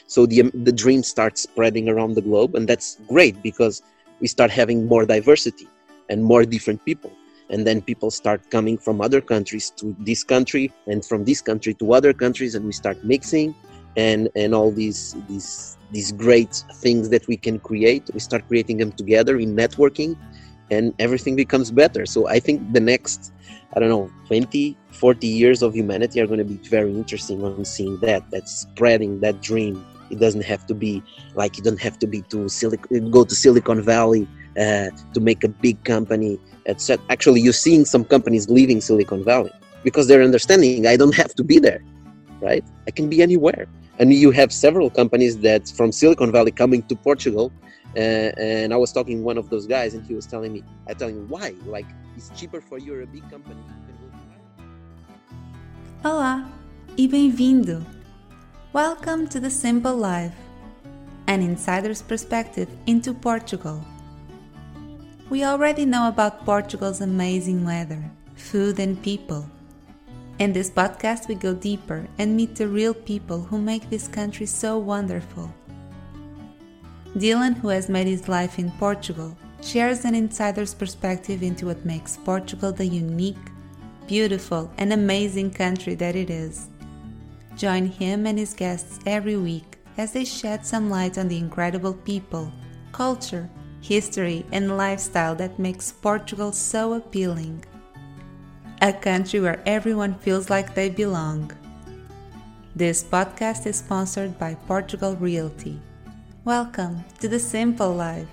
So the dream starts spreading around the globe, and that's great because we start having more diversity and more different people. And then people start coming from other countries to this country, and from this country to other countries, and we start mixing, and all these great things that we can create. We start creating them together in networking, and everything becomes better. So I think the next, 20, 40 years of humanity are going to be very interesting on seeing that's spreading that dream. It doesn't have to be like, you don't have to be go to Silicon Valley to make a big company, etc. Actually, you're seeing some companies leaving Silicon Valley because they're understanding, I don't have to be there, right? I can be anywhere. And you have several companies that's from Silicon Valley coming to Portugal. And I was talking to one of those guys, and he was telling me, I tell him, why? Like, it's cheaper for you, you're a big company. You can go to Olá e bem-vindo! Welcome to The Simple Life, an insider's perspective into Portugal. We already know about Portugal's amazing weather, food and people. In this podcast we go deeper and meet the real people who make this country so wonderful. Dylan, who has made his life in Portugal, shares an insider's perspective into what makes Portugal the unique, beautiful and amazing country that it is. Join him and his guests every week as they shed some light on the incredible people, culture, history and lifestyle that makes Portugal so appealing. A country where everyone feels like they belong. This podcast is sponsored by Portugal Realty. Welcome to The Simple Life.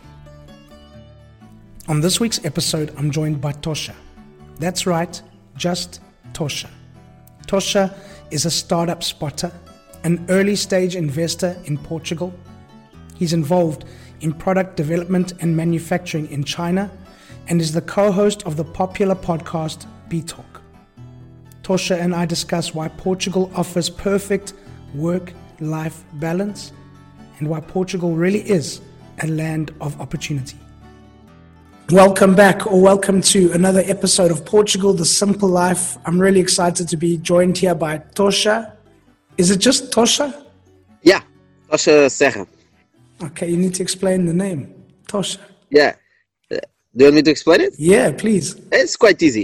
On this week's episode, I'm joined by Tosha. That's right, just Tosha. Tosha is a startup spotter, an early stage investor in Portugal. He's involved in product development and manufacturing in China and is the co-host of the popular podcast B-Talk. Tosha and I discuss why Portugal offers perfect work-life balance and why Portugal really is a land of opportunity. Welcome back, or welcome to another episode of Portugal, The Simple Life. I'm really excited to be joined here by Tosha. Is it just Tosha? Yeah, Tosha Serra. Okay, you need to explain the name, Tosha. Yeah. Do you want me to explain it? Yeah, please. It's quite easy.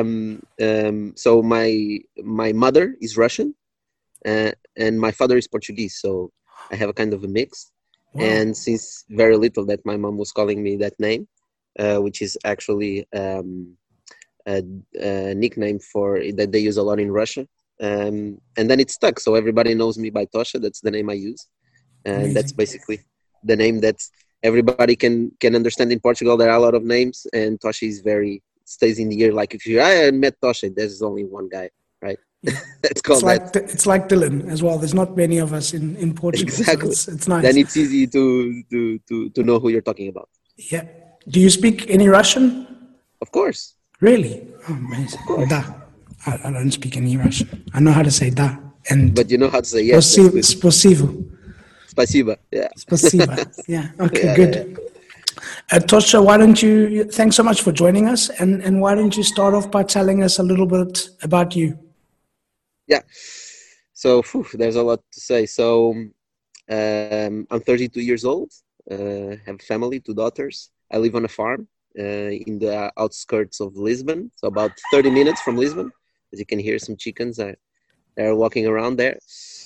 So my mother is Russian, and my father is Portuguese. So I have a kind of a mix. Wow. And since very little that my mom was calling me that name, which is actually a nickname for that they use a lot in Russia. And then it stuck. So everybody knows me by Tosha. That's the name I use. And Amazing. That's basically the name that everybody can understand in Portugal. There are a lot of names, and Tosha is stays in the ear. Like if I met Tosha, there's only one guy, right? It's called It's like Dylan as well. There's not many of us in Portugal. Exactly. So it's nice. Then it's easy to know who you're talking about. Yeah. Do you speak any Russian? Of course. Really? Oh, amazing. Da. I don't speak any Russian. I know how to say da. But you know how to say yes. Spasibo. Spasiba. Yeah. Spasiba. Yeah. Okay, Yeah, good. Tosha, why don't you, thanks so much for joining us. And why don't you start off by telling us a little bit about you? Yeah. So there's a lot to say. So I'm 32 years old. Have a family, 2 daughters. I live on a farm in the outskirts of Lisbon. So about 30 minutes from Lisbon. As you can hear, some chickens are walking around there.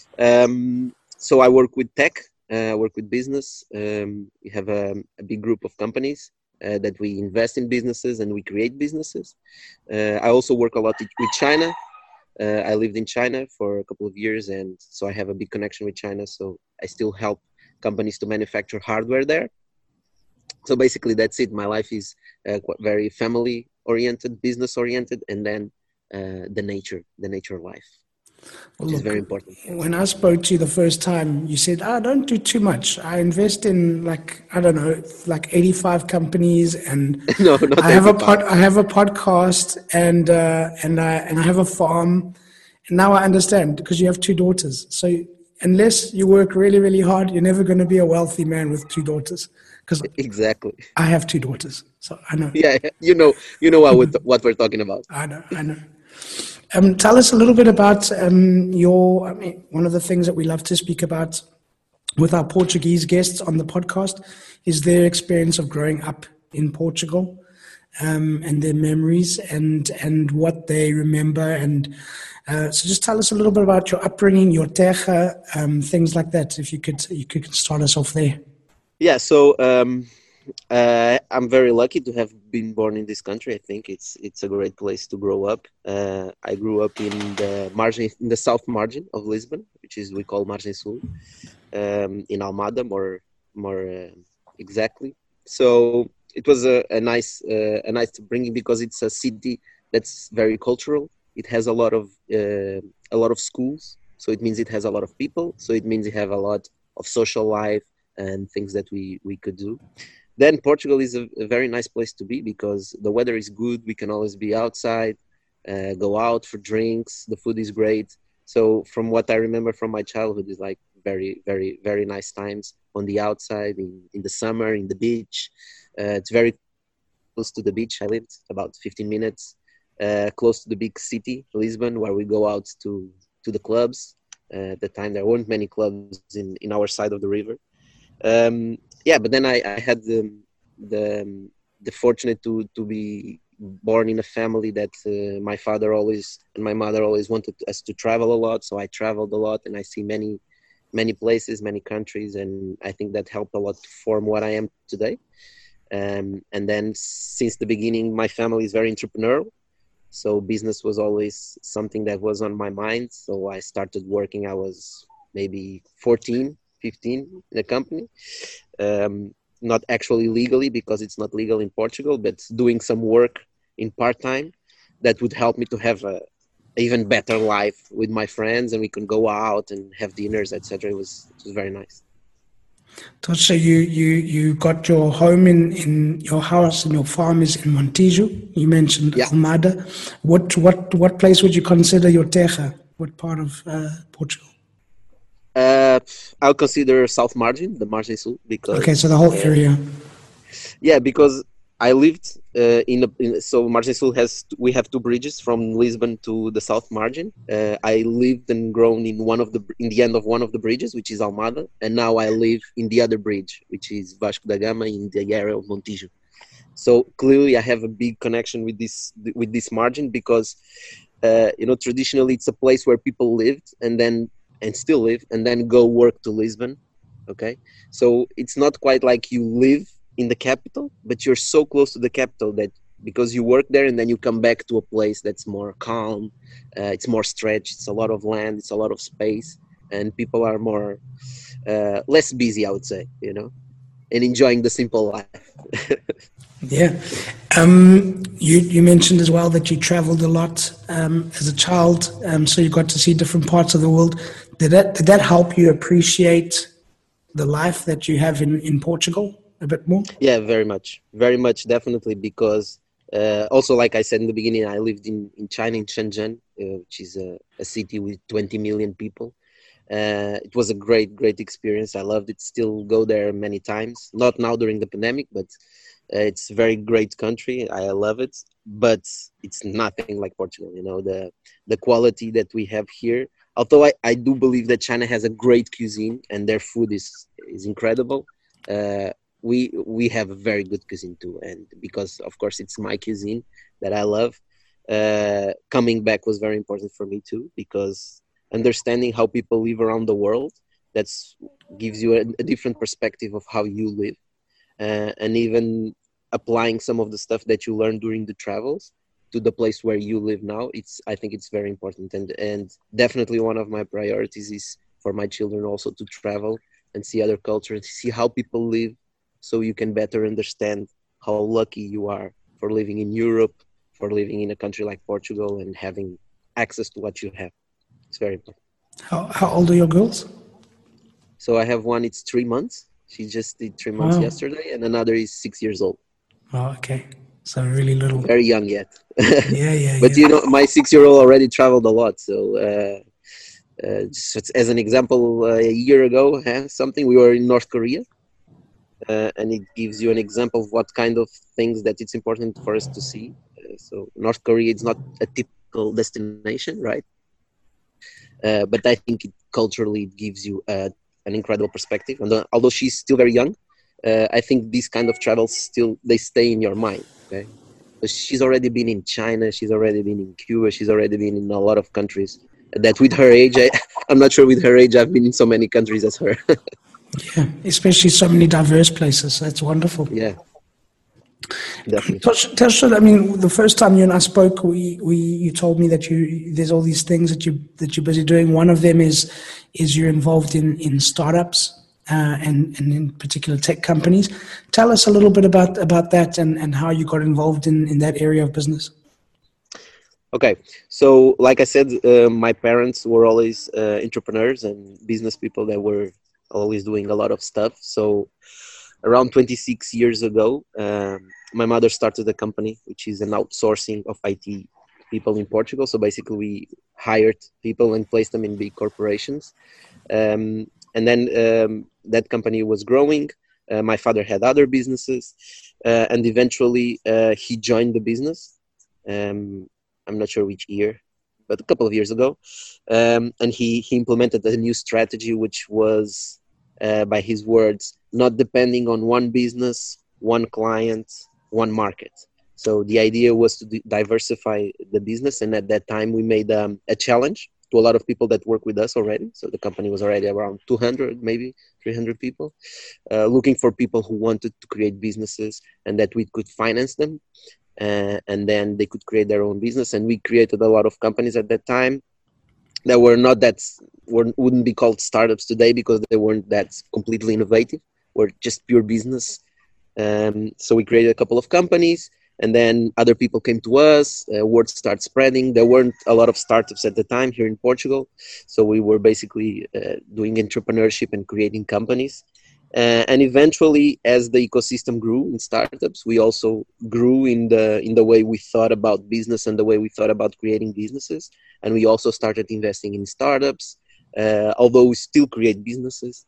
So I work with tech. I work with business. We have a big group of companies that we invest in businesses and we create businesses. I also work a lot with China. I lived in China for a couple of years, and so I have a big connection with China. So I still help companies to manufacture hardware there. So basically that's it. My life is very family oriented, business oriented, and then the nature life, which is very important. When I spoke to you the first time, you said, I don't do too much. I invest in like 85 companies, and No, not I have a 85. I have a podcast, and I have a farm. And now I understand, because you have 2 daughters. So unless you work really, really hard, you're never going to be a wealthy man with 2 daughters. Because Exactly. I have 2 daughters, so I know. Yeah, you know what we're talking about. I know. Tell us a little bit about one of the things that we love to speak about with our Portuguese guests on the podcast is their experience of growing up in Portugal, and their memories and what they remember. And so just tell us a little bit about your upbringing, your terra, things like that. If you could start us off there. Yeah, so I'm very lucky to have been born in this country. I think it's a great place to grow up. I grew up in the south margin of Lisbon, which is we call Margem Sul, in Almada, more exactly. So it was a nice upbringing because it's a city that's very cultural. It has a lot of schools, so it means it has a lot of people. So it means it have a lot of social life and things that we could do. Then Portugal is a very nice place to be because the weather is good. We can always be outside, go out for drinks. The food is great. So from what I remember from my childhood is like very, very, very nice times on the outside, in the summer, in the beach. It's very close to the beach. I lived about 15 minutes, close to the big city, Lisbon, where we go out to the clubs. At the time, there weren't many clubs in our side of the river. But then I had the fortunate to be born in a family that my father always and my mother always wanted us to travel a lot. So I traveled a lot and I see many places, many countries, and I think that helped a lot to form what I am today. And then since the beginning, my family is very entrepreneurial. So business was always something that was on my mind. So I started working, I was maybe 14, 15 in a company. Not actually legally because it's not legal in Portugal, but doing some work in part-time that would help me to have a even better life with my friends, and we can go out and have dinners, etc. It was very nice. So you got your home in your house and your farm is in Montijo. You mentioned Almada. What place would you consider your terra? What part of Portugal? I'll consider South Margin, the Margem Sul, because so the whole area. Yeah, because I lived so Margem Sul we have two bridges from Lisbon to the South Margin. I lived and grown in the end of one of the bridges, which is Almada, and now I live in the other bridge, which is Vasco da Gama, in the area of Montijo. So clearly, I have a big connection with this margin because traditionally it's a place where people lived and still live, and then go work to Lisbon. Okay, so it's not quite like you live in the capital, but you're so close to the capital that because you work there and then you come back to a place that's more calm, it's more stretched, it's a lot of land, it's a lot of space, and people are more less busy, I would say, and enjoying the simple life. Yeah. You mentioned as well that you traveled a lot as a child, so you got to see different parts of the world. Did that help you appreciate the life that you have in Portugal a bit more? Yeah, very much, definitely, because also, like I said in the beginning, I lived in China, in Shenzhen, which is a city with 20 million people. It was a great experience. I loved it. Still go there many times, not now during the pandemic, but it's a very great country. I love it, but it's nothing like Portugal. The quality that we have here. Although I do believe that China has a great cuisine and their food is incredible. We have a very good cuisine too, and because of course it's my cuisine that I love. Coming back was very important for me too, because understanding how people live around the world, that's gives you a different perspective of how you live. And even applying some of the stuff that you learn during the travels to the place where you live now, I think it's very important. And definitely one of my priorities is for my children also to travel and see other cultures, see how people live, so you can better understand how lucky you are for living in Europe, for living in a country like Portugal and having access to what you have. It's very important. How old are your girls? So I have one, it's 3 months. She just did 3 months yesterday, and another is 6 years old. Oh, okay. So really little. Very young yet. Yeah. But my 6-year-old already traveled a lot. So just as an example, a year ago, we were in North Korea. And it gives you an example of what kind of things that it's important for us to see. So North Korea is not a typical destination, right? But I think culturally it gives you a an incredible perspective. And although she's still very young, I think these kind of travels still, they stay in your mind. Okay. She's already been in China. She's already been in Cuba. She's already been in a lot of countries that with her age, I'm not sure with her age, I've been in so many countries as her. Yeah, especially so many diverse places. That's wonderful. Yeah, definitely. Tosha, I mean, the first time you and I spoke, you told me that there's all these things that you're busy doing. One of them is you're involved in startups and in particular tech companies. Tell us a little bit about that and how you got involved in that area of business. Okay, so like I said, my parents were always entrepreneurs and business people that were always doing a lot of stuff. So around 26 years ago, my mother started a company, which is an outsourcing of IT people in Portugal. So basically we hired people and placed them in big corporations. And then that company was growing. My father had other businesses and eventually he joined the business. I'm not sure which year, but a couple of years ago. And he implemented a new strategy, which was, by his words, not depending on one business, one client, one market. So the idea was to diversify the business. And at that time, we made a challenge to a lot of people that work with us already. So the company was already around 200, maybe 300 people, looking for people who wanted to create businesses and that we could finance them. And then they could create their own business. And we created a lot of companies at that time that wouldn't be called startups today because they weren't that completely innovative, were just pure business. So we created a couple of companies and then other people came to us, word started spreading. There weren't a lot of startups at the time here in Portugal. So we were basically doing entrepreneurship and creating companies. And eventually, as the ecosystem grew in startups, we also grew in the way we thought about business and the way we thought about creating businesses. And we also started investing in startups, although we still create businesses.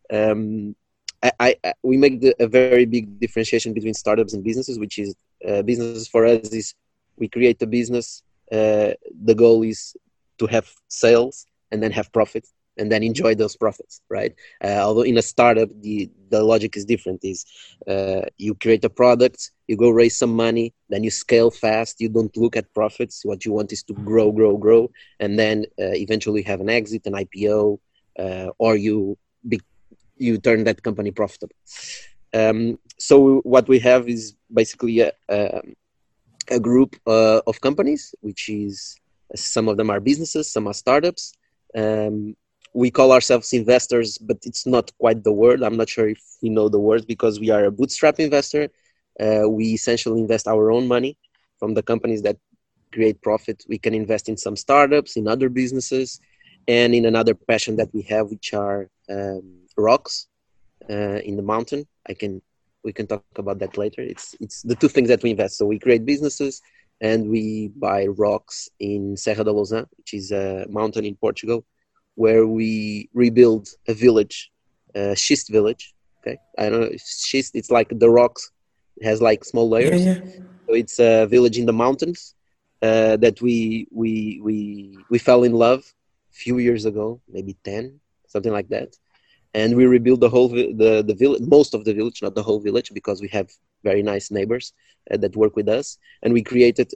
We make a very big differentiation between startups and businesses, which is businesses for us is we create a business. The goal is to have sales and then have profit. And then enjoy those profits, right? Although in a startup, the logic is different. You create a product, you go raise some money, then you scale fast. You don't look at profits. What you want is to grow, and then eventually have an exit, an IPO, or you turn that company profitable. So what we have is basically a group of companies, which is some of them are businesses, some are startups. We call ourselves investors, but it's not quite the word. I'm not sure if you know the word because we are a bootstrap investor. We essentially invest our own money from the companies that create profit. We can invest in some startups, in other businesses, and in another passion that we have, which are rocks in the mountain. We can talk about that later. It's the two things that we invest. So we create businesses and we buy rocks in Serra da Lousã, which is a mountain in Portugal, where we rebuild a village, schist village. Okay, I don't know. Schist, it's like the rocks. It has like small layers. Yeah. So it's a village in the mountains that we fell in love a few years ago, maybe 10, something like that. And we rebuilt the whole the village, most of the village, not the whole village, because we have very nice neighbors that work with us. And we created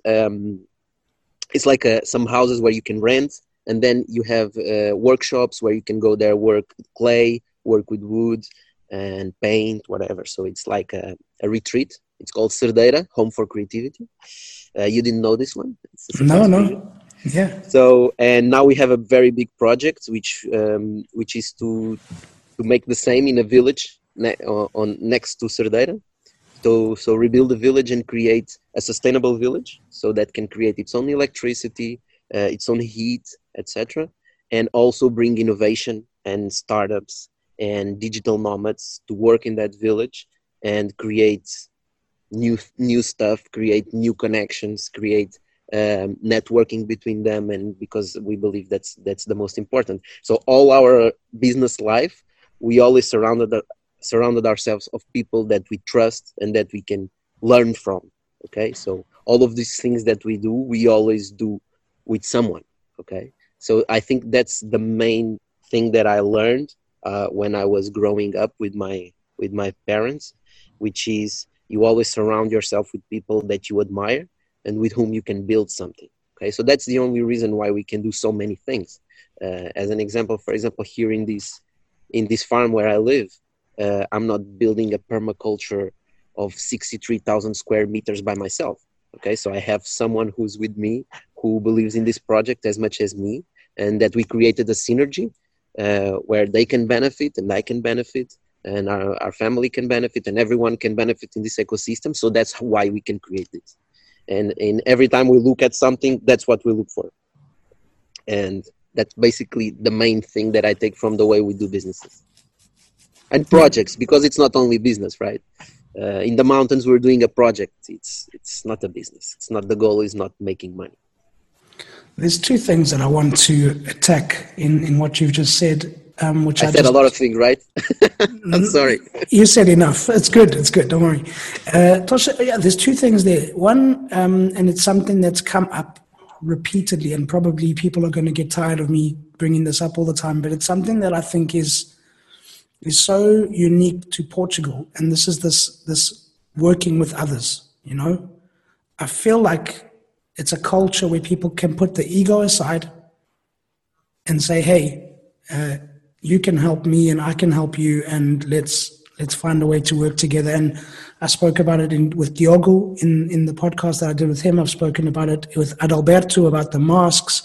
it's like some houses where you can rent. And then you have workshops where you can go there, work with clay, work with wood and paint, whatever. So it's like a retreat. It's called Cerdeira, Home for Creativity. You didn't know this one? No. Yeah. So, and now we have a very big project, which is to make the same in a village next to Cerdeira. So rebuild the village and create a sustainable village so that can create its own electricity, its own heat, etc., and also bring innovation and startups and digital nomads to work in that village and create new stuff, create new connections, create networking between them, and because we believe that's the most important. So all our business life, we always surrounded ourselves of people that we trust and that we can learn from. Okay, so all of these things that we do, we always do with someone. Okay, so I think that's the main thing that I learned when I was growing up with my parents, which is you always surround yourself with people that you admire and with whom you can build something. Okay, so that's the only reason why we can do so many things. As an example, for example, here in this farm where I live, I'm not building a permaculture of 63,000 square meters by myself. Okay, so I have someone who's with me, who believes in this project as much as me, and that we created a synergy where they can benefit and I can benefit and our family can benefit and everyone can benefit in this ecosystem. So that's why we can create this. And every time we look at something, that's what we look for. And that's basically the main thing that I take from the way we do businesses and projects, because it's not only business, right? In the mountains, we're doing a project. It's not a business. It's not, the goal is not making money. There's two things that I want to attack in what you've just said. Which I said a lot of things, right? I'm sorry. You said enough. It's good. It's good. Don't worry. Tosha, yeah, there's two things there. One, and it's something that's come up repeatedly, and probably people are going to get tired of me bringing this up all the time, but it's something that I think is so unique to Portugal, and this is this working with others. You know, I feel like it's a culture where people can put the ego aside and say, "Hey, you can help me, and I can help you, and let's find a way to work together." And I spoke about it with Diogo in the podcast that I did with him. I've spoken about it with Adalberto about the masks.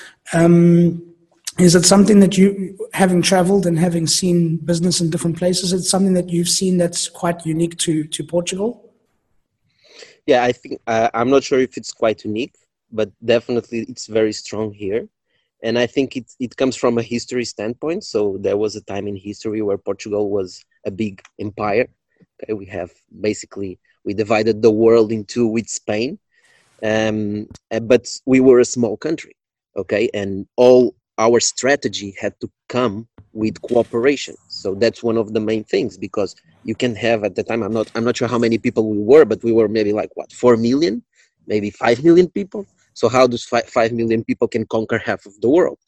Is it something that you, having traveled and having seen business in different places, it's something that you've seen that's quite unique to Portugal? Yeah, I think I'm not sure if it's quite unique, but definitely it's very strong here. And I think it comes from a history standpoint. So there was a time in history where Portugal was a big empire. Okay, we divided the world in two with Spain, but we were a small country. Okay, and all our strategy had to come with cooperation. So that's one of the main things, because you can have, at the time, I'm not sure how many people we were, but we were maybe 4 million, maybe 5 million people. So how does 5 million people can conquer half of the world?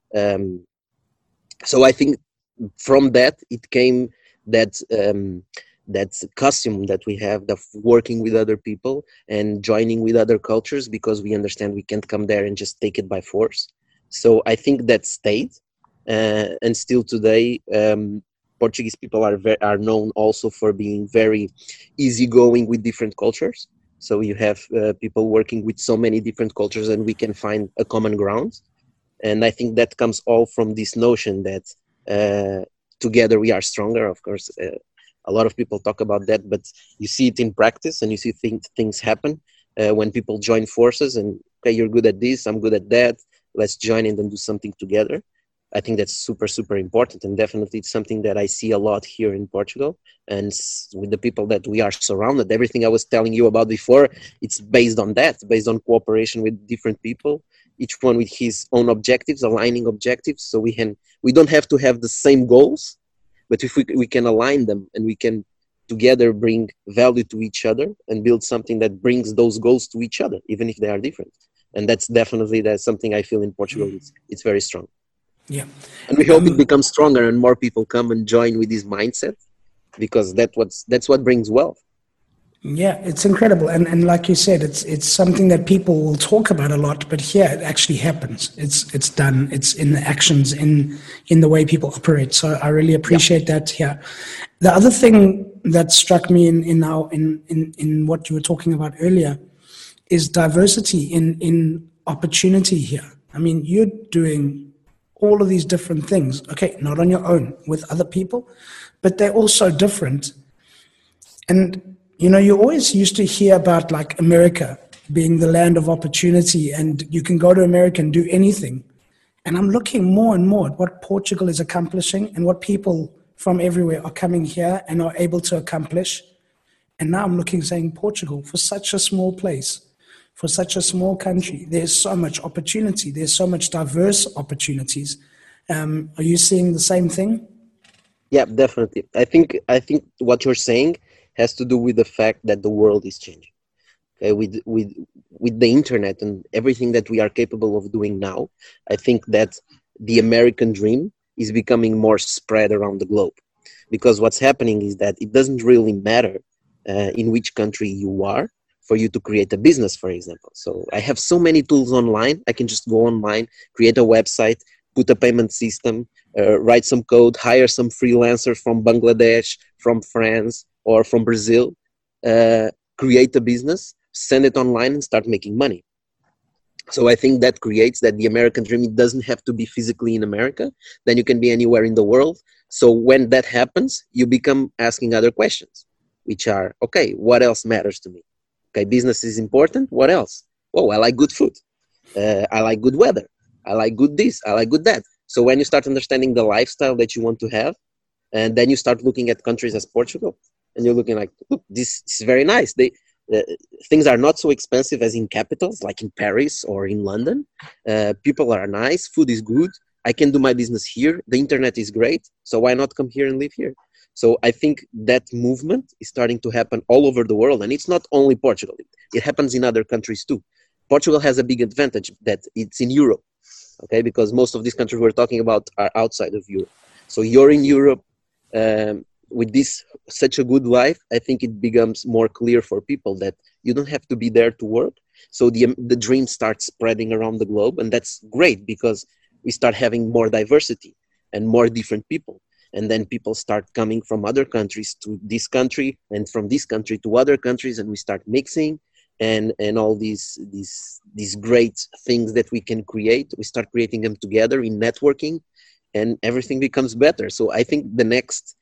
So I think from that, it came that custom that we have of working with other people and joining with other cultures, because we understand we can't come there and just take it by force. So I think that stayed, and still today, Portuguese people are known also for being very easygoing with different cultures. So you have people working with so many different cultures, and we can find a common ground. And I think that comes all from this notion that together we are stronger. Of course, a lot of people talk about that, but you see it in practice, and you see things happen when people join forces and, okay, you're good at this, I'm good at that, let's join in and do something together. I think that's super, super important. And definitely it's something that I see a lot here in Portugal, and with the people that we are surrounded. Everything I was telling you about before, it's based on that, based on cooperation with different people, each one with his own objectives, aligning objectives. So we don't have to have the same goals, but if we can align them and we can together bring value to each other and build something that brings those goals to each other, even if they are different. And that's something I feel in Portugal. It's very strong. Yeah. And we hope it becomes stronger and more people come and join with this mindset, because that's what brings wealth. Yeah, it's incredible. And like you said, it's something that people will talk about a lot, but here it actually happens. It's done. It's in the actions, in the way people operate. So I really appreciate that here. The other thing that struck me in what you were talking about earlier is diversity in opportunity here. I mean, you're doing all of these different things, okay, not on your own, with other people, but they're also different. And, you always used to hear about like America being the land of opportunity, and you can go to America and do anything. And I'm looking more and more at what Portugal is accomplishing and what people from everywhere are coming here and are able to accomplish. And now I'm looking, saying, Portugal, for such a small place, for such a small country, there's so much opportunity. There's so much diverse opportunities. Are you seeing the same thing? Yeah, definitely. I think what you're saying has to do with the fact that the world is changing. Okay, with the internet and everything that we are capable of doing now, I think that the American dream is becoming more spread around the globe. Because what's happening is that it doesn't really matter in which country you are for you to create a business, for example. So I have so many tools online. I can just go online, create a website, put a payment system, write some code, hire some freelancer from Bangladesh, from France, or from Brazil, create a business, send it online, and start making money. So I think that creates that the American dream, it doesn't have to be physically in America. Then you can be anywhere in the world. So when that happens, you become asking other questions, which are, okay, what else matters to me? Okay, business is important. What else? Oh, I like good food. I like good weather. I like good this. I like good that. So when you start understanding the lifestyle that you want to have, and then you start looking at countries as Portugal, and you're looking like, look, this is very nice. Things are not so expensive as in capitals, like in Paris or in London. People are nice. Food is good. I can do my business here. The internet is great. So why not come here and live here? So I think that movement is starting to happen all over the world. And it's not only Portugal. It happens in other countries too. Portugal has a big advantage that it's in Europe, okay? Because most of these countries we're talking about are outside of Europe. So you're in Europe with this such a good life. I think it becomes more clear for people that you don't have to be there to work. So the dream starts spreading around the globe. And that's great because we start having more diversity and more different people. And then people start coming from other countries to this country and from this country to other countries. And we start mixing and all these great things that we can create. We start creating them together in networking and everything becomes better. So I think the next,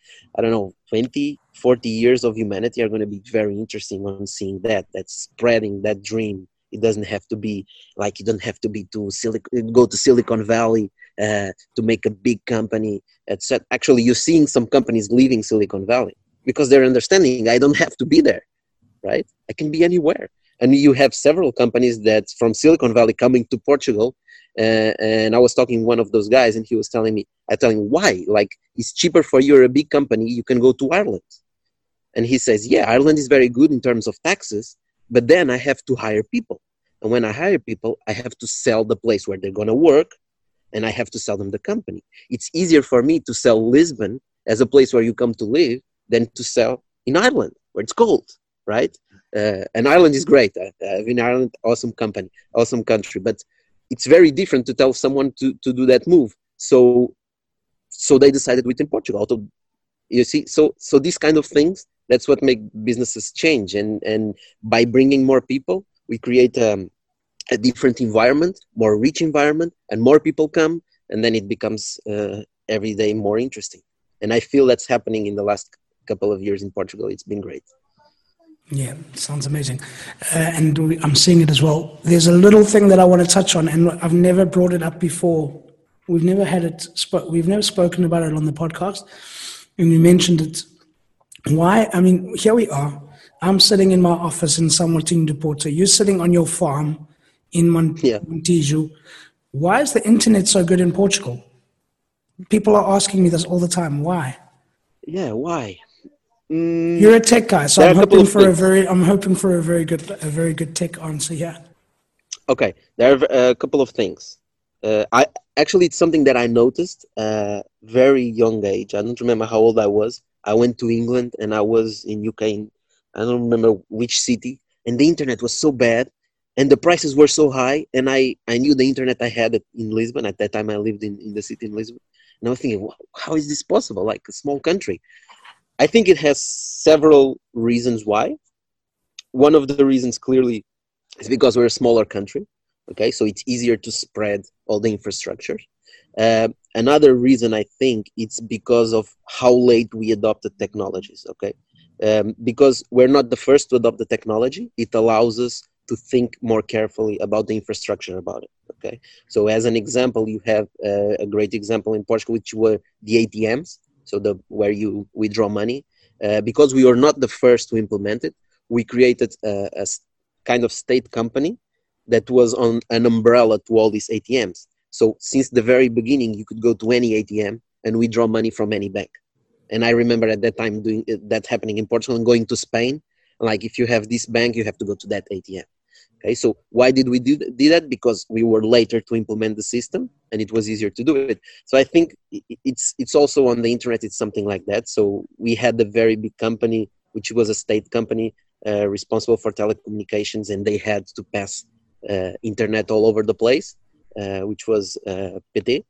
20, 40 years of humanity are going to be very interesting on seeing that spreading that dream. It doesn't have to be like, you don't have to be go to Silicon Valley to make a big company, etc. Actually, you're seeing some companies leaving Silicon Valley because they're understanding I don't have to be there, right? I can be anywhere. And you have several companies that's from Silicon Valley coming to Portugal. And I was talking to one of those guys and he was telling me, I tell him, why? Like, it's cheaper for you, you're a big company, you can go to Ireland. And he says, yeah, Ireland is very good in terms of taxes, but then I have to hire people. And when I hire people, I have to sell the place where they're going to work and I have to sell them the company. It's easier for me to sell Lisbon as a place where you come to live than to sell in Ireland where it's cold, right? And Ireland is great. I've been in Ireland, awesome company, awesome country, but it's very different to tell someone to do that move. So they decided within Portugal. So, you see, so these kind of things, that's what make businesses change. And by bringing more people, we create a different environment, more rich environment, and more people come, and then it becomes every day more interesting. And I feel that's happening in the last couple of years in Portugal. It's been great. Yeah, sounds amazing. And I'm seeing it as well. There's a little thing that I want to touch on, and I've never brought it up before. We've never we've never spoken about it on the podcast, and you mentioned it. Why? I mean, here we are. I'm sitting in my office in São Martinho de Porto. You're sitting on your farm in Montijo. Why is the internet so good in Portugal? People are asking me this all the time. Why? Yeah, why? You're a tech guy, so I'm hoping for a very good tech answer here. Okay, there are a couple of things. It's something that I noticed very young age. I don't remember how old I was. I went to England and I was in UK. I don't remember which city, and the internet was so bad, and the prices were so high. And I knew the internet I had in Lisbon at that time. I lived in the city in Lisbon, and I was thinking, wow, how is this possible? Like a small country. I think it has several reasons why. One of the reasons clearly is because we're a smaller country. Okay, so it's easier to spread all the infrastructure. Another reason, I think, it's because of how late we adopted technologies. Okay, because we're not the first to adopt the technology, it allows us to think more carefully about the infrastructure about it. Okay, so as an example, you have a great example in Portugal, which were the ATMs. So where you withdraw money, because we were not the first to implement it, we created a kind of state company that was on an umbrella to all these ATMs. So since the very beginning, you could go to any ATM and withdraw money from any bank. And I remember at that time doing that happening in Portugal and going to Spain. Like, if you have this bank, you have to go to that ATM. Okay, so why did we do that? Because we were later to implement the system, and it was easier to do it. So I think it's also on the internet. It's something like that. So we had a very big company, which was a state company responsible for telecommunications, and they had to pass internet all over the place, which was PT.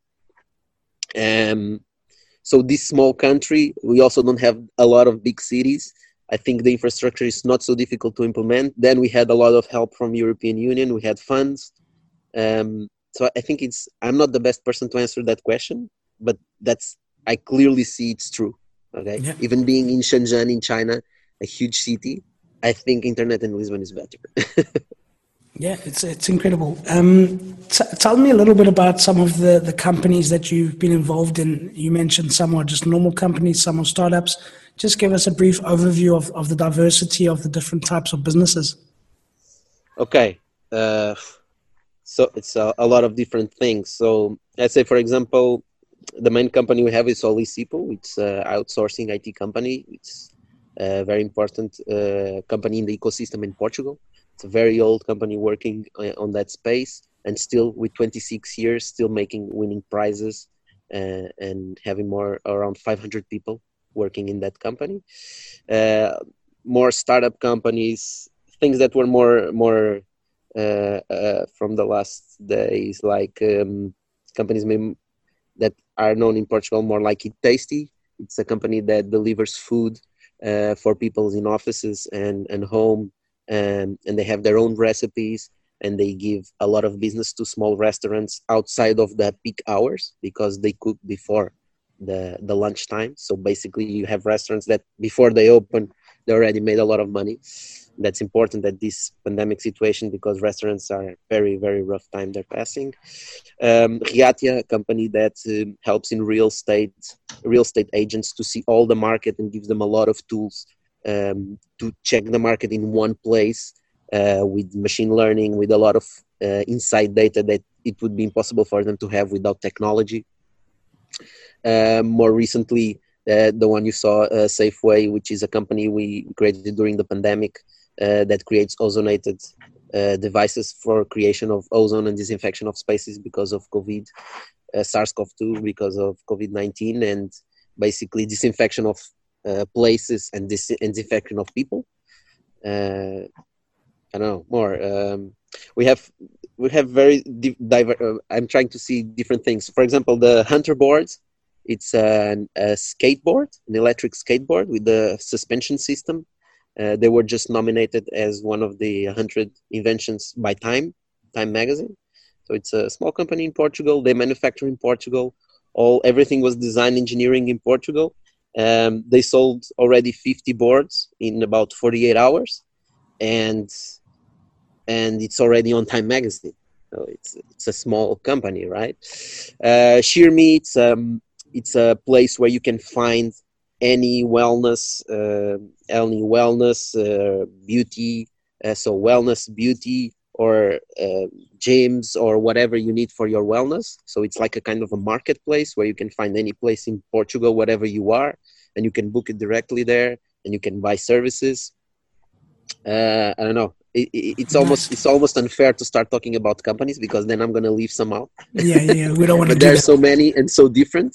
So this small country, we also don't have a lot of big cities. I think the infrastructure is not so difficult to implement. Then we had a lot of help from European Union. We had funds. So I think I'm not the best person to answer that question, but I clearly see it's true. Okay. Yeah. Even being in Shenzhen in China, a huge city, I think internet in Lisbon is better. Yeah, it's incredible. Tell me a little bit about some of the companies that you've been involved in. You mentioned some are just normal companies, some are startups. Just give us a brief overview of the diversity of the different types of businesses. Okay. So it's a lot of different things. So let's say, for example, the main company we have is Olisipo. It's an outsourcing IT company. It's a very important company in the ecosystem in Portugal. It's a very old company working on that space, and still with 26 years, still winning prizes and having around 500 people working in that company. More startup companies, things that were more from the last days, like companies that are known in Portugal more like Eat Tasty. It's a company that delivers food for people in offices and home, and they have their own recipes, and they give a lot of business to small restaurants outside of the peak hours because they cook before the lunchtime. So basically you have restaurants that before they open, they already made a lot of money. That's important at this pandemic situation because restaurants are very, very rough time they're passing. Riatia, a company that helps in real estate agents to see all the market and gives them a lot of tools to check the market in one place with machine learning, with a lot of inside data that it would be impossible for them to have without technology. More recently, the one you saw, Safeway, which is a company we created during the pandemic that creates ozonated devices for creation of ozone and disinfection of spaces because of COVID, SARS-CoV-2 because of COVID-19, and basically disinfection of places and disinfection of people. I don't know more. We have very diverse. I'm trying to see different things. For example, the Hunter boards. It's a skateboard, an electric skateboard with the suspension system. They were just nominated as one of the 100 inventions by Time magazine. So it's a small company in Portugal. They manufacture in Portugal. Everything was design engineering in Portugal. They sold already 50 boards in about 48 hours, and it's already on Time magazine. So it's a small company, right? Sheerme, it's a place where you can find any wellness, beauty, so wellness, beauty, or gyms, or whatever you need for your wellness. So it's like a kind of a marketplace where you can find any place in Portugal, whatever you are, and you can book it directly there, and you can buy services. I don't know. It's almost unfair to start talking about companies because then I'm gonna leave some out. Yeah, we don't want to. But there's so many and so different.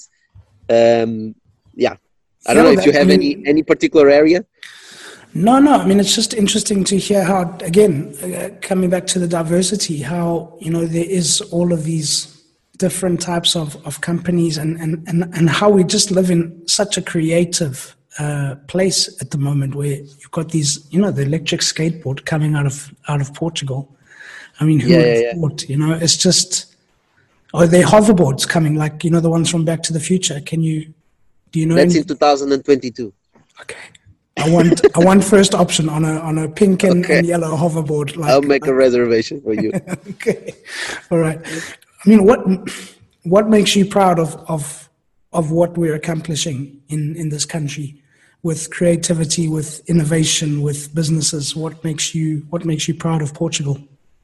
I don't know if you have any particular area. No. I mean, it's just interesting to hear how, again, coming back to the diversity, how, there is all of these different types of companies and how we just live in such a creative place at the moment where you've got these, the electric skateboard coming out of Portugal. I mean, who would have thought, it's just, are there hoverboards coming, like, the ones from Back to the Future? Do you know? That's in 2022. Okay. I want first option on a pink and yellow hoverboard. I'll make a reservation for you. Okay. All right. I mean, what makes you proud of what we're accomplishing in this country with creativity, with innovation, with businesses? What makes you proud of Portugal?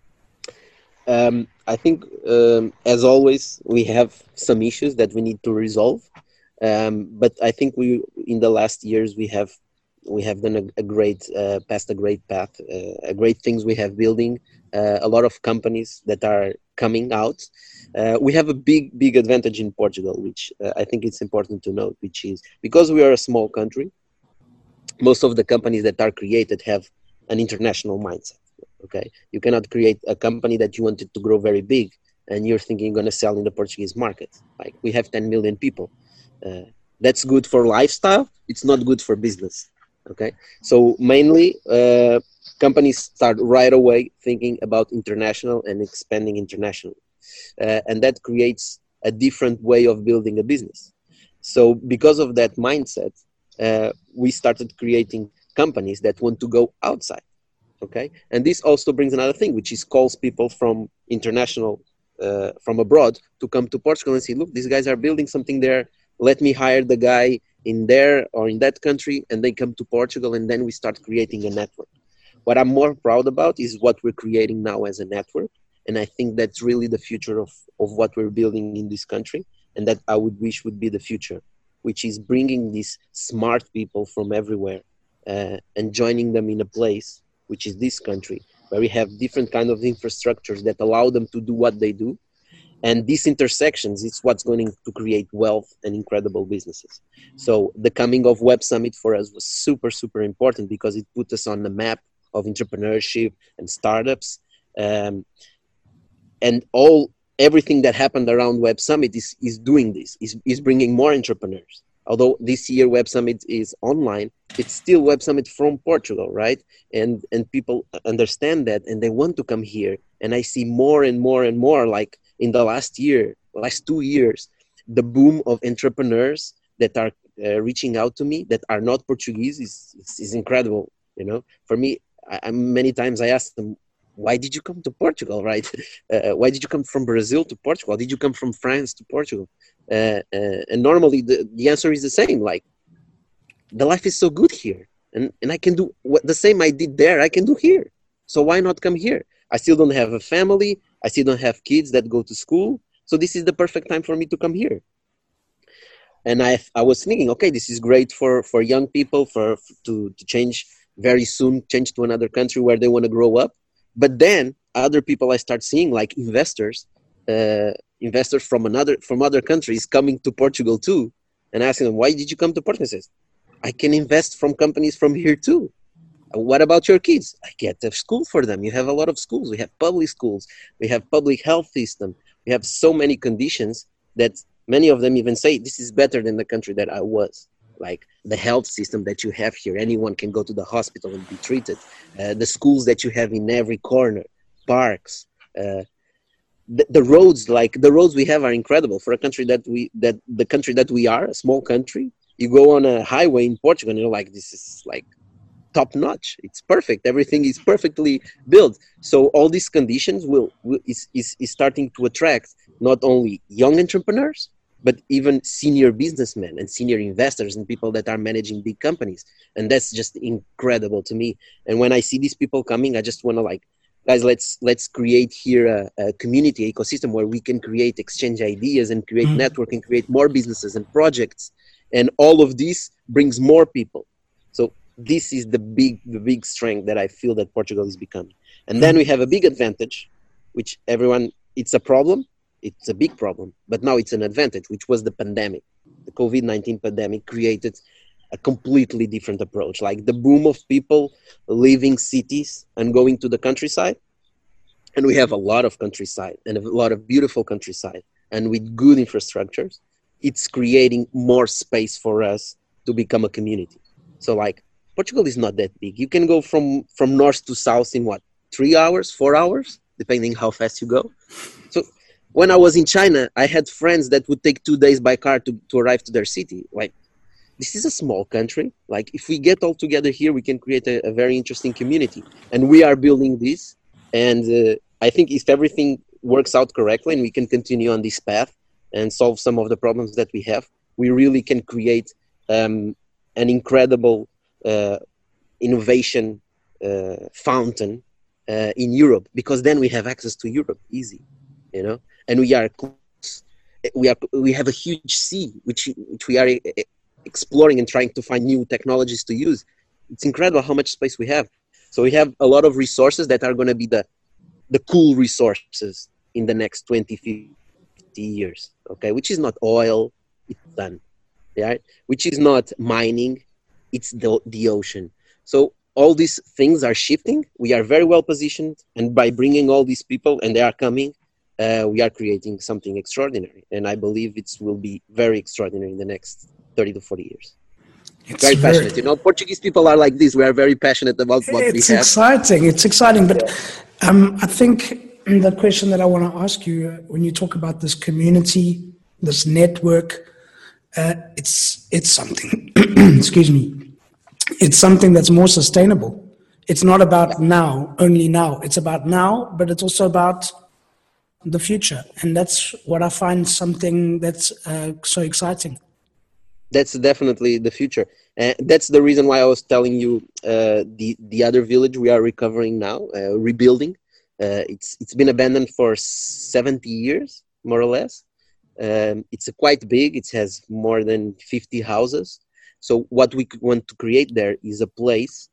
I think, as always, we have some issues that we need to resolve. But I think in the last years, we have done a great path, great things we have building. a lot of companies that are coming out. We have a big advantage in Portugal, which I think it's important to note, which is because we are a small country, most of the companies that are created have an international mindset. Okay, you cannot create a company that you wanted to grow very big and you're thinking you're going to sell in the Portuguese market. Like we have 10 million people. That's good for lifestyle. It's not good for business. Okay, so mainly companies start right away thinking about international and expanding internationally, and that creates a different way of building a business. So because of that mindset, we started creating companies that want to go outside. Okay, and this also brings another thing, which is calls people from international, from abroad, to come to Portugal and say, look, these guys are building something there. Let me hire the guy in there or in that country, and they come to Portugal, and then we start creating a network. What I'm more proud about is what we're creating now as a network, and I think that's really the future of what we're building in this country, and that I would wish would be the future, which is bringing these smart people from everywhere and joining them in a place, which is this country, where we have different kind of infrastructures that allow them to do what they do. And these intersections is what's going to create wealth and incredible businesses. So the coming of Web Summit for us was super important because it put us on the map of entrepreneurship and startups. And everything that happened around Web Summit is doing this, is bringing more entrepreneurs. Although this year Web Summit is online, it's still Web Summit from Portugal, right? And people understand that and they want to come here. And I see more and more, like in the last 2 years, the boom of entrepreneurs that are reaching out to me that are not Portuguese is incredible. You know, for me, many times I ask them, why did you come to Portugal, right? Why did you come from Brazil to Portugal? Did you come from France to Portugal? And normally the answer is the same. Like, the life is so good here. And I can do the same I did there, I can do here. So why not come here? I still don't have a family. I still don't have kids that go to school. So this is the perfect time for me to come here. And I was thinking, okay, this is great for young people to change very soon, change to another country where they want to grow up. But then other people I start seeing, like investors from other countries coming to Portugal too, and asking them, why did you come to Portugal? I says, I can invest from companies from here too. What about your kids? I get a school for them. You have a lot of schools. We have public schools. We have public health system. We have so many conditions that many of them even say this is better than the country that I was. Like the health system that you have here, anyone can go to the hospital and be treated. The schools that you have in every corner, parks, the roads, like the roads we have are incredible for a country the country that we are, a small country. You go on a highway in Portugal and you're like, this is like top notch. It's perfect. Everything is perfectly built. So all these conditions is starting to attract not only young entrepreneurs, but even senior businessmen and senior investors and people that are managing big companies. And that's just incredible to me. And when I see these people coming, I just want to like, guys, let's create here a community ecosystem where we can create, exchange ideas and create network and create more businesses and projects. And all of this brings more people. So this is the big strength that I feel that Portugal is becoming. And then we have a big advantage, which it's a problem. It's a big problem, but now it's an advantage, which was the pandemic. The COVID-19 pandemic created a completely different approach, like the boom of people leaving cities and going to the countryside. And we have a lot of countryside and a lot of beautiful countryside, and with good infrastructures, it's creating more space for us to become a community. So like Portugal is not that big. You can go from north to south in 3 hours, 4 hours, depending how fast you go. So when I was in China, I had friends that would take 2 days by car to arrive to their city. Like, this is a small country. Like, if we get all together here, we can create a very interesting community. And we are building this. And I think if everything works out correctly and we can continue on this path and solve some of the problems that we have, we really can create an incredible innovation fountain in Europe, because then we have access to Europe easy, you know. And we are close. We have a huge sea, which we are exploring and trying to find new technologies to use. It's incredible how much space we have. So we have a lot of resources that are going to be the the cool resources in the next 20, 50 years, okay? Which is not oil, it's done, right? Which is not mining, it's the ocean. So all these things are shifting. We are very well positioned, and by bringing all these people, and they are coming, we are creating something extraordinary. And I believe it will be very extraordinary in the next 30 to 40 years. It's Very passionate. You know, Portuguese people are like this. We are very passionate about what we have. It's exciting. It's exciting. But I think the question that I want to ask you, when you talk about this community, this network, it's something, excuse me, it's something that's more sustainable. It's not about now, only now. It's about now, but it's also about the future. And that's what I find something that's so exciting. That's definitely the future. That's the reason why I was telling you the other village we are recovering now, rebuilding. It's been abandoned for 70 years, more or less. It's quite big. It has more than 50 houses. So what we want to create there is a place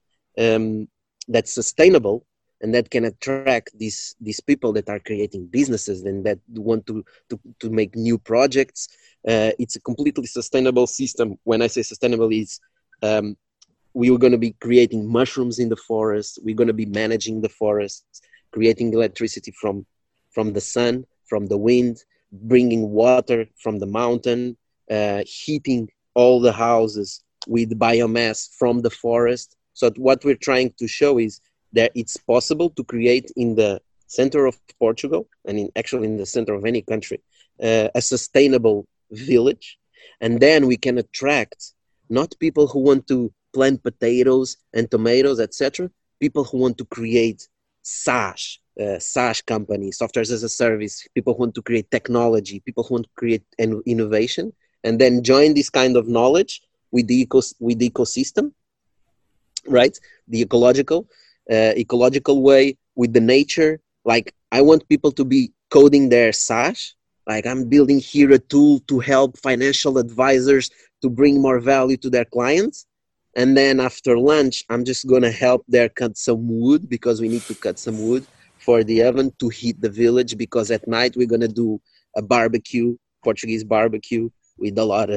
that's sustainable and that can attract these people that are creating businesses and that want to make new projects. It's a completely sustainable system. When I say sustainable, it's we are going to be creating mushrooms in the forest. We're going to be managing the forests, creating electricity from the sun, from the wind, bringing water from the mountain, heating all the houses with biomass from the forest. So what we're trying to show is that it's possible to create in the center of Portugal, and actually in the center of any country, a sustainable village. And then we can attract not people who want to plant potatoes and tomatoes, etc. People who want to create SaaS companies, software as a service, people who want to create technology, people who want to create an innovation, and then join this kind of knowledge with the ecosystem, right? The ecological way with the nature. Like I want people to be coding their SaaS. Like I'm building here a tool to help financial advisors to bring more value to their clients. And then after lunch, I'm just going to help them cut some wood because we need to cut some wood for the oven to heat the village, because at night we're going to do a barbecue, Portuguese barbecue, with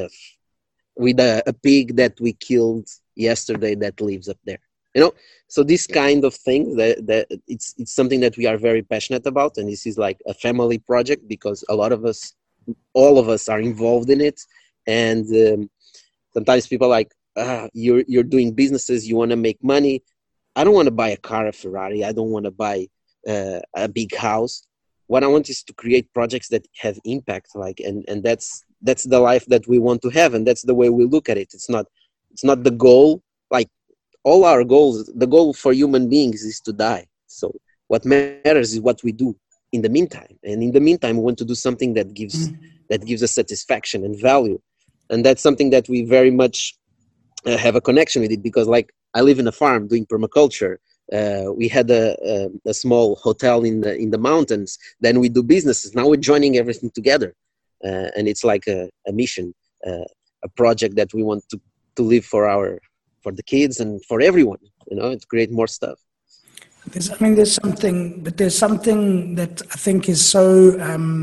a pig that we killed yesterday that lives up there. You know, so this kind of thing that it's something that we are very passionate about, and this is like a family project because all of us are involved in it. And sometimes people are like, you're doing businesses, you want to make money. I don't want to buy a car, a Ferrari. I don't want to buy a big house. What I want is to create projects that have impact, and that's the life that we want to have, and that's the way we look at it. It's not the goal. Like all our goals, the goal for human beings is to die. So what matters is what we do in the meantime. And in the meantime, we want to do something that gives us satisfaction and value. And that's something that we very much have a connection with it, because like I live in a farm doing permaculture. We had a small hotel in the mountains. Then we do businesses. Now we're joining everything together. And it's like a mission, a project that we want to live for the kids and for everyone, you know, to create more stuff. There's something that I think is so,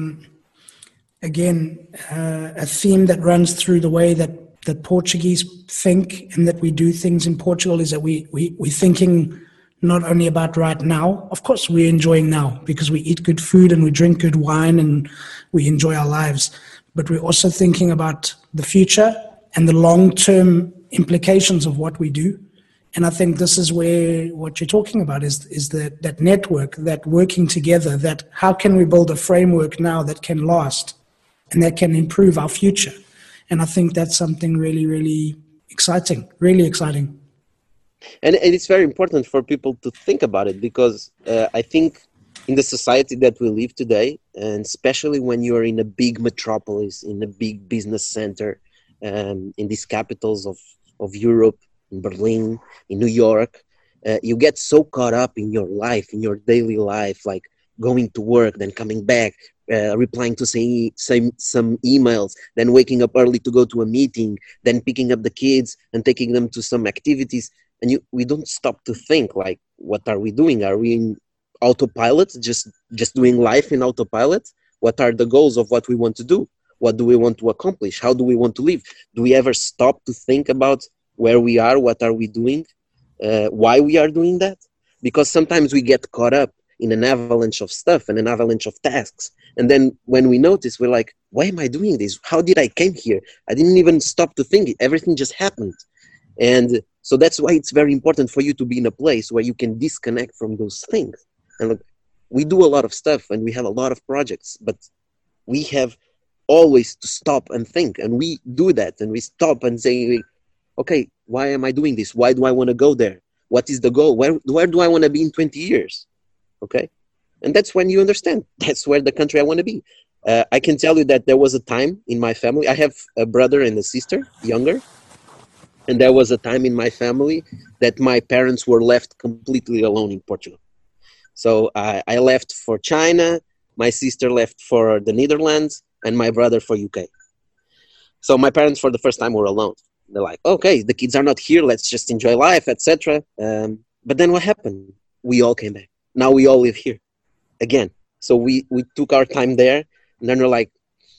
a theme that runs through the way that Portuguese think and that we do things in Portugal, is that we're thinking not only about right now. Of course, we're enjoying now because we eat good food and we drink good wine and we enjoy our lives. But we're also thinking about the future and the long-term implications of what we do. And I think this is where what you're talking about is that network, that working together, that how can we build a framework now that can last and that can improve our future. And I think that's something really, really exciting, really exciting. And it's very important for people to think about it, because I think in the society that we live today, and especially when you're in a big metropolis, in a big business center, in these capitals of Europe, in Berlin, in New York, you get so caught up in your life, in your daily life, like going to work, then coming back, replying to some emails, then waking up early to go to a meeting, then picking up the kids and taking them to some activities. And we don't stop to think, like, what are we doing? Are we autopilot, just doing life in autopilot? What are the goals of what we want to do? What do we want to accomplish? How do we want to live? Do we ever stop to think about where we are? What are we doing? Why we are doing that? Because sometimes we get caught up in an avalanche of stuff and an avalanche of tasks. And then when we notice, we're like, why am I doing this? How did I came here? I didn't even stop to think. Everything just happened. And so that's why it's very important for you to be in a place where you can disconnect from those things. And look, we do a lot of stuff and we have a lot of projects, but we have always to stop and think. And we do that, and we stop and say, okay, why am I doing this? Why do I want to go there? What is the goal? Where do I want to be in 20 years? Okay. And that's when you understand that's where the country I want to be. I can tell you that there was a time in my family. I have a brother and a sister, younger. And there was a time in my family that my parents were left completely alone in Portugal. So I left for China, my sister left for the Netherlands, and my brother for UK. So my parents for the first time were alone. They're like, okay, the kids are not here, let's just enjoy life, etc. But then what happened? We all came back. Now we all live here again. So we took our time there, and then we're like,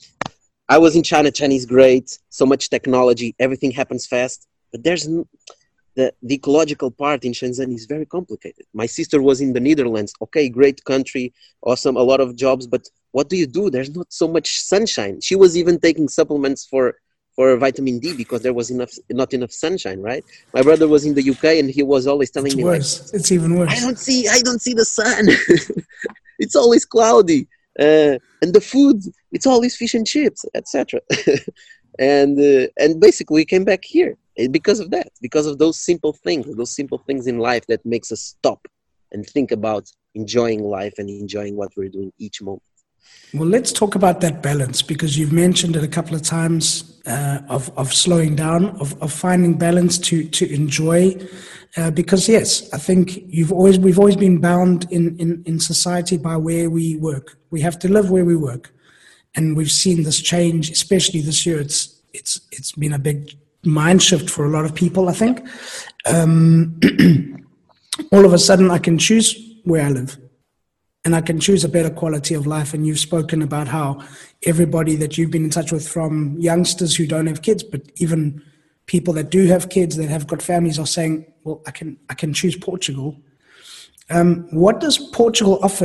I was in China, Chinese great, so much technology, everything happens fast, but there's the ecological part in Shenzhen is very complicated. My sister was in the Netherlands, okay, great country, awesome, a lot of jobs, but what do you do? There's not so much sunshine. She was even taking supplements for vitamin D because there was not enough sunshine, right? My brother was in the UK and he was always telling me, worse. Like, it's even worse. I don't see the sun. It's always cloudy. And the food, it's always fish and chips, etc. and basically we came back here because of that, because of those simple things in life that makes us stop and think about enjoying life and enjoying what we're doing each moment. Well, let's talk about that balance, because you've mentioned it a couple of times, of slowing down, of finding balance to enjoy. Because yes, I think we've always been bound in society by where we work. We have to live where we work, and we've seen this change, especially this year. It's been a big mind shift for a lot of people, I think. All of a sudden, I can choose where I live. And I can choose a better quality of life. And you've spoken about how everybody that you've been in touch with, from youngsters who don't have kids, but even people that do have kids, that have got families, are saying, well, I can choose Portugal. What does Portugal offer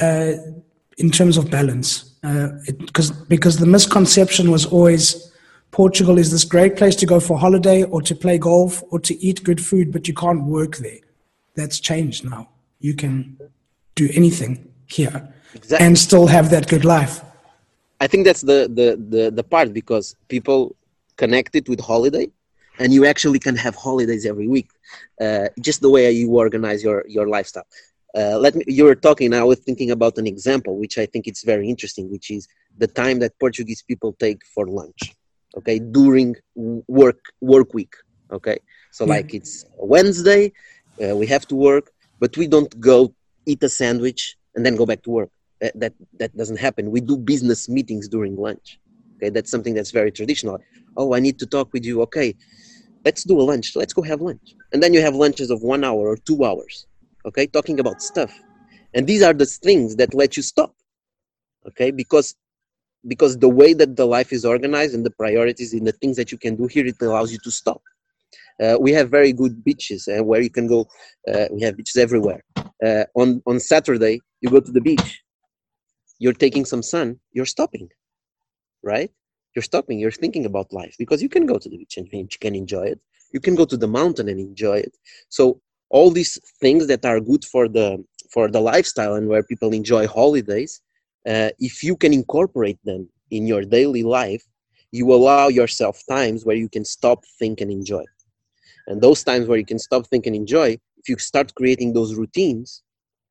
in terms of balance? Because the misconception was always Portugal is this great place to go for holiday or to play golf or to eat good food, but you can't work there. That's changed now. You can do anything here, exactly, and still have that good life. I think that's the part, because people connect it with holiday, and you actually can have holidays every week, just the way you organize your lifestyle. You were talking, I was thinking about an example, which I think it's very interesting, which is the time that Portuguese people take for lunch, okay, during work week, okay? So like it's Wednesday, we have to work, but we don't go eat a sandwich and then go back to work. That doesn't happen. We do business meetings during lunch. Okay, that's something that's very traditional. Oh, I need to talk with you. Okay, let's do a lunch. Let's go have lunch. And then you have lunches of 1 hour or 2 hours, okay, talking about stuff. And these are the things that let you stop, okay, because the way that the life is organized and the priorities in the things that you can do here, it allows you to stop. We have very good beaches where you can go. We have beaches everywhere. On Saturday, you go to the beach. You're taking some sun. You're stopping, right? You're stopping. You're thinking about life, because you can go to the beach and you can enjoy it. You can go to the mountain and enjoy it. So all these things that are good for the lifestyle and where people enjoy holidays, if you can incorporate them in your daily life, you allow yourself times where you can stop, think, and enjoy. And those times where you can stop, think, and enjoy, if you start creating those routines,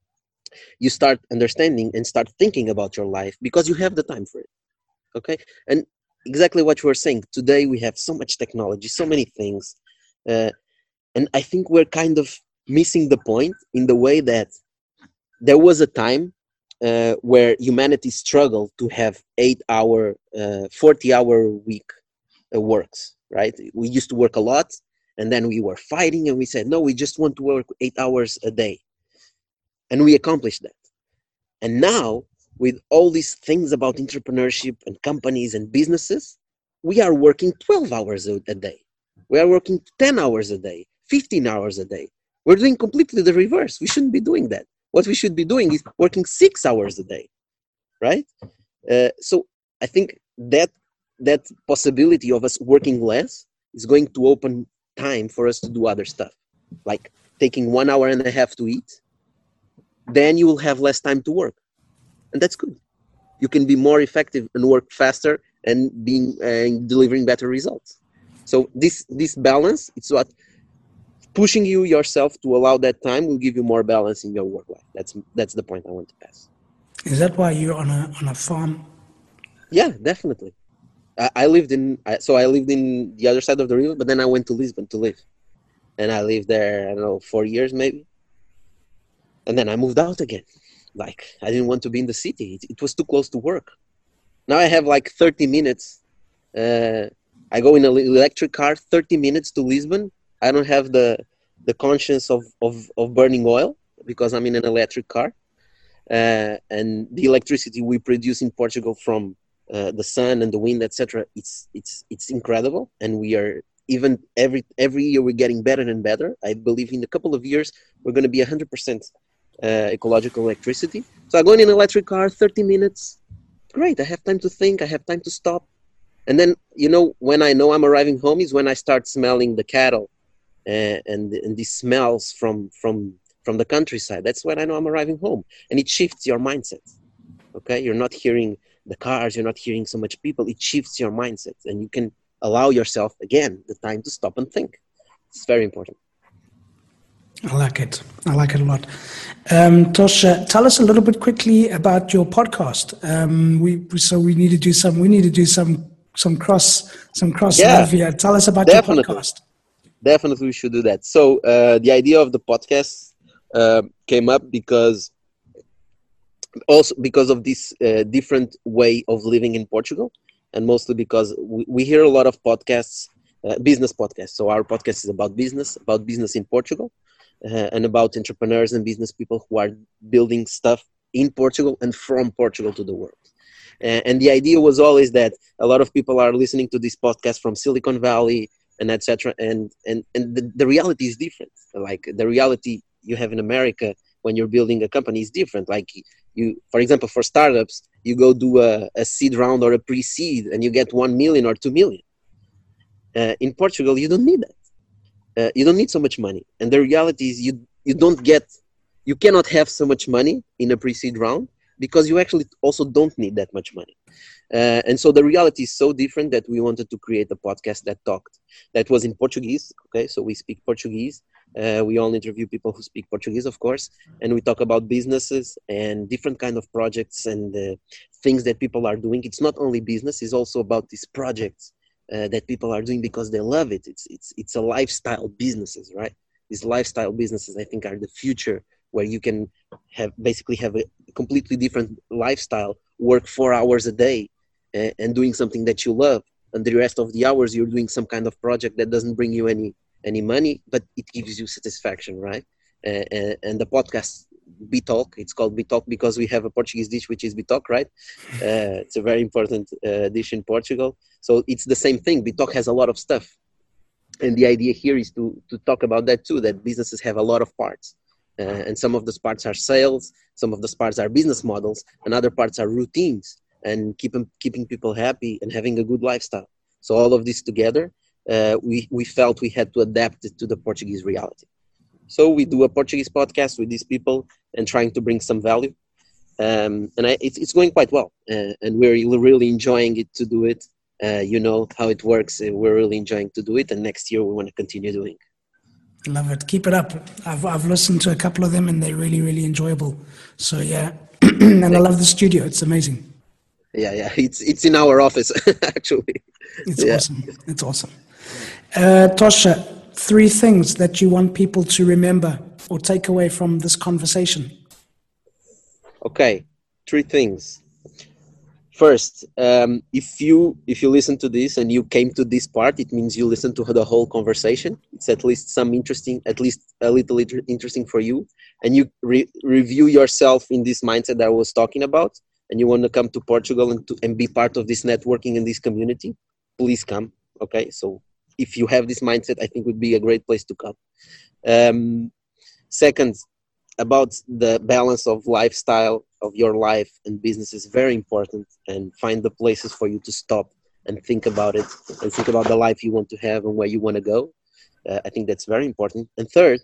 you start understanding and start thinking about your life because you have the time for it. Okay? And exactly what you were saying, today we have so much technology, so many things. And I think we're kind of missing the point in the way that there was a time where humanity struggled to have 8-hour, 40-hour week works, right? We used to work a lot, and then we were fighting and we said, no, we just want to work 8 hours a day. And we accomplished that. And now, with all these things about entrepreneurship and companies and businesses, we are working 12 hours a day. We are working 10 hours a day, 15 hours a day. We're doing completely the reverse. We shouldn't be doing that. What we should be doing is working 6 hours a day, right? So I think that possibility of us working less is going to open time for us to do other stuff, like taking 1 hour and a half to eat. Then you will have less time to work, and that's good. You can be more effective and work faster and delivering better results. So this balance, it's what pushing you yourself to allow that time will give you more balance in your work life. That's the point I want to pass. Is that why you're on a farm? Yeah, definitely. I lived in the other side of the river, but then I went to Lisbon to live, and I lived there, I don't know, 4 years maybe, and then I moved out again. Like, I didn't want to be in the city. It was too close to work. Now I have like 30 minutes. I go in an electric car, 30 minutes to Lisbon. I don't have the conscience of burning oil because I'm in an electric car. And the electricity we produce in Portugal from the sun and the wind, etc., it's incredible. And we are even every year we're getting better and better. I believe in a couple of years we're going to be 100% ecological electricity. So I go in an electric car, 30 minutes. Great. I have time to think. I have time to stop. And then, when I know I'm arriving home is when I start smelling the cattle and these smells from the countryside. That's when I know I'm arriving home. And it shifts your mindset. Okay. You're not hearing the cars. You're not hearing so much people. It shifts your mindset, and you can allow yourself again the time to stop and think. It's very important. I like it a lot. Tosha, tell us a little bit quickly about your podcast. We need to do some cross love here. Tell us about your podcast. Definitely we should do that. So the idea of the podcast came up because of this different way of living in Portugal, and mostly because we hear a lot of podcasts, business podcasts. So our podcast is about business in Portugal. And about entrepreneurs and business people who are building stuff in Portugal and from Portugal to the world. And the idea was always that a lot of people are listening to this podcast from Silicon Valley and etc. And the reality is different. Like the reality you have in America when you're building a company is different. Like you, for example, for startups, you go do a seed round or a pre-seed and you get 1 million or 2 million. In Portugal, you don't need that. You don't need so much money, and the reality is you cannot have so much money in a pre-seed round because you actually also don't need that much money. And so the reality is so different that we wanted to create a podcast that was in Portuguese. Okay, so we speak Portuguese. We all interview people who speak Portuguese, of course, and we talk about businesses and different kind of projects and things that people are doing. It's not only business; it's also about these projects that people are doing because they love it. It's a lifestyle businesses, right? These lifestyle businesses, I think, are the future, where you can have a completely different lifestyle, work 4 hours a day and doing something that you love. And the rest of the hours, you're doing some kind of project that doesn't bring you any money, but it gives you satisfaction, right? And the podcast, Bitalk, it's called Bitalk because we have a Portuguese dish, which is Bitalk, right? It's a very important dish in Portugal. So it's the same thing. Bitalk has a lot of stuff. And the idea here is to talk about that too, that businesses have a lot of parts. And some of those parts are sales, some of those parts are business models, and other parts are routines and keeping people happy and having a good lifestyle. So all of this together, we felt we had to adapt it to the Portuguese reality. So we do a Portuguese podcast with these people and trying to bring some value. And it's going quite well. And we're really enjoying it to do it. You know how it works. We're really enjoying to do it. And next year we want to continue doing. Love it. Keep it up. I've listened to a couple of them and they're really, really enjoyable. So yeah. And I love the studio. It's amazing. Yeah. It's in our office, actually. It's awesome. It's awesome. Tosha, 3 things that you want people to remember or take away from this conversation. Okay, 3 things. First, if you listen to this and you came to this part, it means you listen to the whole conversation. It's at least a little interesting for you, and you review yourself in this mindset that I was talking about, and you want to come to Portugal and be part of this networking in this community. Please come. Okay, so if you have this mindset, I think it would be a great place to come. Second, about the balance of lifestyle of your life and business is very important, and find the places for you to stop and think about it and think about the life you want to have and where you want to go. I think that's very important. And third,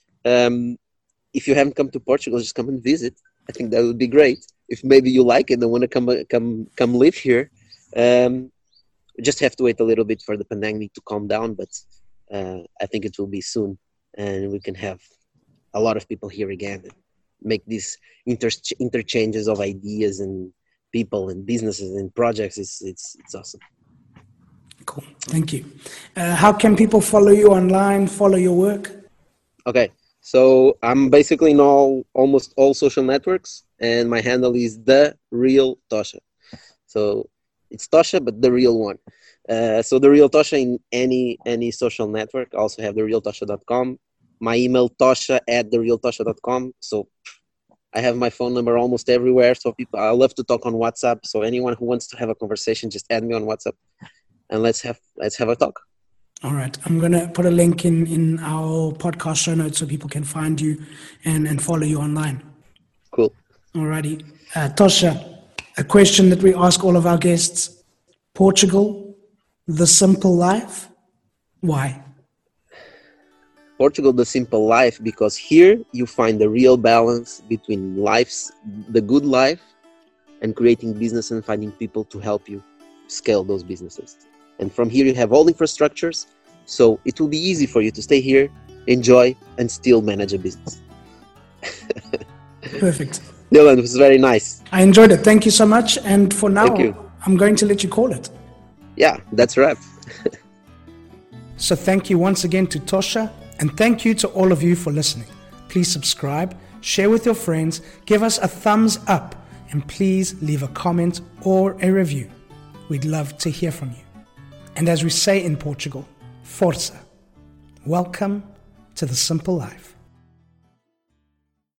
if you haven't come to Portugal, just come and visit. I think that would be great. If maybe you like it and want to come live here, we just have to wait a little bit for the pandemic to calm down, but I think it will be soon, and we can have a lot of people here again and make these interchanges of ideas and people and businesses and projects. It's awesome. Cool. Thank you. How can people follow you online, follow your work? Okay. So I'm basically in almost all social networks, and my handle is The Real Tosha. So it's Tosha, but the real one. So The Real Tosha in any social network. I also have therealtosha.com. My email, tosha@therealtosha.com. So I have my phone number almost everywhere. So I love to talk on WhatsApp. So anyone who wants to have a conversation, just add me on WhatsApp, and let's have a talk. All right. I'm going to put a link in our podcast show notes so people can find you and follow you online. Cool. All righty. Tosha, a question that we ask all of our guests. Portugal, the simple life. Why? Portugal, the simple life, because here you find the real balance between the good life, and creating business and finding people to help you scale those businesses. And from here you have all infrastructures, so it will be easy for you to stay here, enjoy, and still manage a business. Perfect. Dylan, it was very nice. I enjoyed it. Thank you so much. And for now, I'm going to let you call it. Yeah, that's a wrap. So thank you once again to Tosha, and thank you to all of you for listening. Please subscribe, share with your friends, give us a thumbs up, and please leave a comment or a review. We'd love to hear from you. And as we say in Portugal, força. Welcome to the simple life.